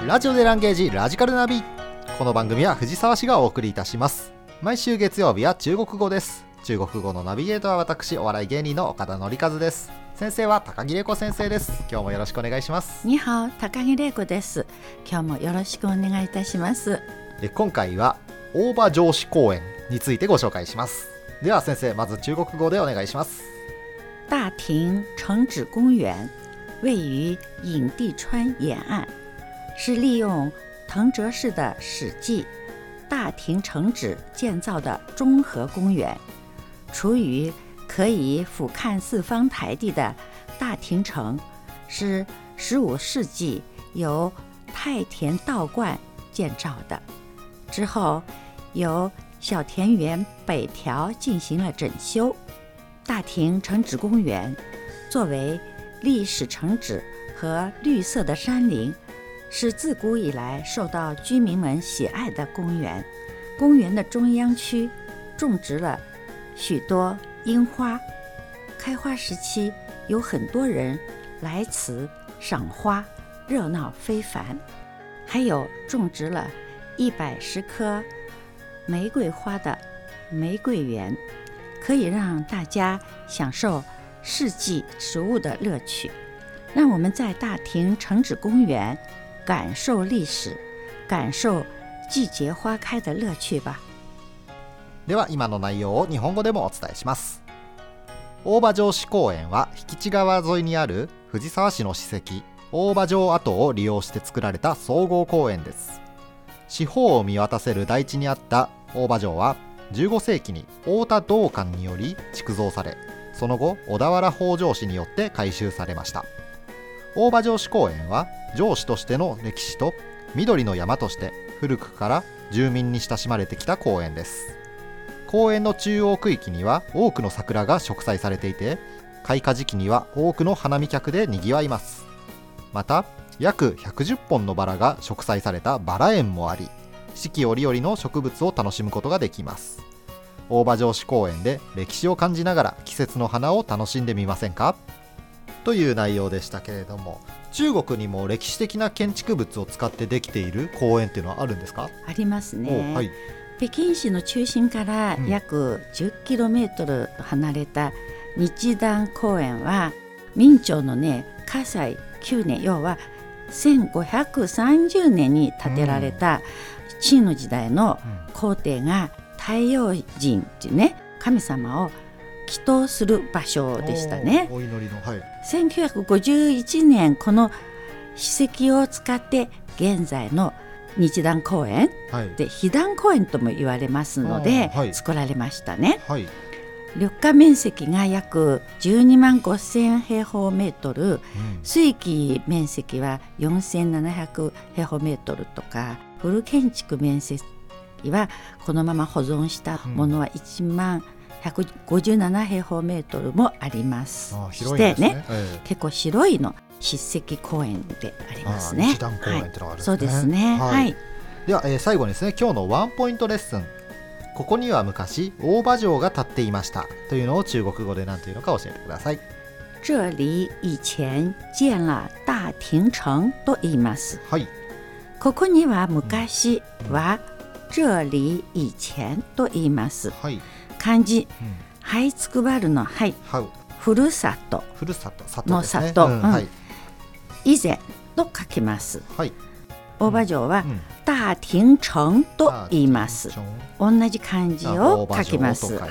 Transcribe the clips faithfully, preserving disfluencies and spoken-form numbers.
ラジオでランゲージラジカルナビ。この番組は藤沢市がお送りいたします。毎週月曜日は中国語です。中国語のナビゲートは私、お笑い芸人の岡田典和です。先生は高木玲子先生です。今日もよろしくお願いします。 にはお、高木玲子です。今日もよろしくお願いいたします。 え今回は大場城址公園についてご紹介します。では先生、まず中国語でお願いします。 大庭城址公園位于颍地川沿岸，是利用藤泽市的史记大庭城址建造的综合公园。处于可以俯瞰四方台地的大庭城，是十五世纪由太田道观建造的，之后由小田园北条进行了整修。大庭城址公园作为历史城址和绿色的山林，是自古以来受到居民们喜爱的公园。公园的中央区种植了许多樱花，开花时期有很多人来此赏花，热闹非凡。还有种植了一百十棵玫瑰花的玫瑰园，可以让大家享受四季植物的乐趣。让我们在大庭城址公园感受历史，感受季節花開的樂趣吧。 では今の内容を日本語でもお伝えします。大場城址公園は引地川沿いにある藤沢市の史跡大場城跡を利用して作られた総合公園です。四方を見渡せる台地にあった大場城はじゅうご世紀に太田道灌により築造され、その後小田原北条氏によって改修されました。大場城址公園は城址としての歴史と緑の山として古くから住民に親しまれてきた公園です。公園の中央区域には多くの桜が植栽されていて、開花時期には多くの花見客で賑わいます。また約ひゃくじゅっぽんのバラが植栽されたバラ園もあり、四季折々の植物を楽しむことができます。大場城址公園で歴史を感じながら季節の花を楽しんでみませんか、という内容でしたけれども、中国にも歴史的な建築物を使ってできている公園っていうのはあるんですか？ ありますね、 はい、 北京市の中心から約じゅっキロメートル離れた日壇公園は、明朝のね嘉西きゅうねん、要はせんごひゃくさんじゅうねんに建てられた清の時代の皇帝が太陽神っていうね、神様を祈祷する場所でしたね。 お祈りの、はい、 せんきゅうひゃくごじゅういちねんこの史跡を使って現在の日壇公園、はい、で被壇公園とも言われますので、はい、作られましたね、はい、緑化面積が約じゅうにまんごせん平方メートル、うん、水域面積はよんせんななひゃく平方メートルとか、古建築面積はこのまま保存したものはいちまんひゃくごじゅうなな平方メートルもあります。 ああ、広いですね。 してね、えー、結構広いの史跡公園でありますね。 日壇公園ってのがあるんですね。 そうですね、はいはい、 では、えー、最後にですね、今日のワンポイントレッスン。ここには昔大場城が建っていましたというのを中国語で何というのか教えてください。 这里以前建了大庭城と言います、はい、ここには昔は、うん、这里以前と言います、はい、漢字、うん、はいつくばるのはい、ふるさとふるさとの里、うんうん、はい、以前と書きます、はい、大場城は、うん、大庭城と言います。同じ漢字を書きます。はい、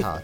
が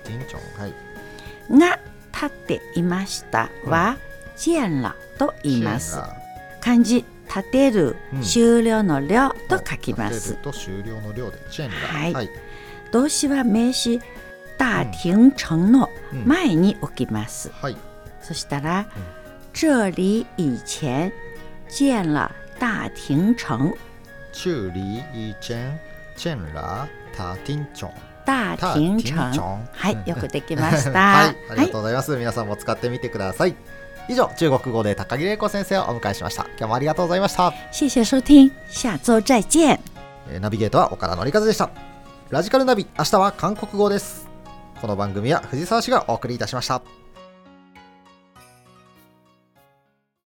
建っていましたは、建了と言います。漢字建てる、うん、終了の了と書きます。 建てると終了の了で建了、 はいはい、動詞は名詞大庭城の前に置きます、うんはい、そしたら、うん、这里以前建了大庭城。 这里以前建了大庭城。 大庭城。はい、よくできました。 はい、ありがとうございます、はい、皆さんも使ってみてください。以上、中国語で高木玲子先生をお迎えしました。今日もありがとうございました。 谢谢收听、下周再见。 ナビゲートは岡田典和でした。ラジカルナビ、明日は韓国語です。この番組は藤沢市がお送りいたしました。